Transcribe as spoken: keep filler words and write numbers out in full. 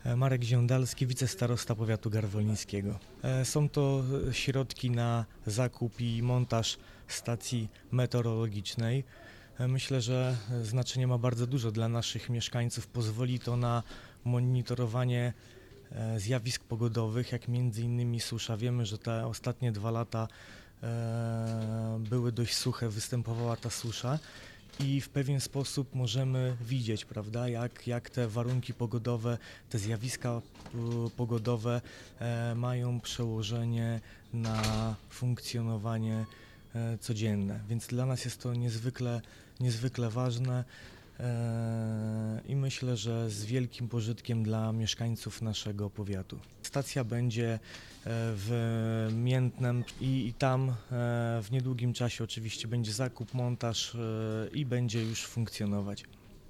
Marek Ziądalski, wicestarosta powiatu garwolińskiego. Są to środki na zakup i montaż stacji meteorologicznej. Myślę, że znaczenie ma bardzo dużo dla naszych mieszkańców. Pozwoli to na monitorowanie zjawisk pogodowych, jak między innymi susza. Wiemy, że te ostatnie dwa lata były dość suche, występowała ta susza. I w pewien sposób możemy widzieć, prawda, jak, jak te warunki pogodowe, te zjawiska pogodowe e, mają przełożenie na funkcjonowanie e, codzienne. Więc dla nas jest to niezwykle, niezwykle ważne e, i myślę, że z wielkim pożytkiem dla mieszkańców naszego powiatu. Stacja będzie w Miętnem i, i tam w niedługim czasie oczywiście będzie zakup, montaż i będzie już funkcjonować.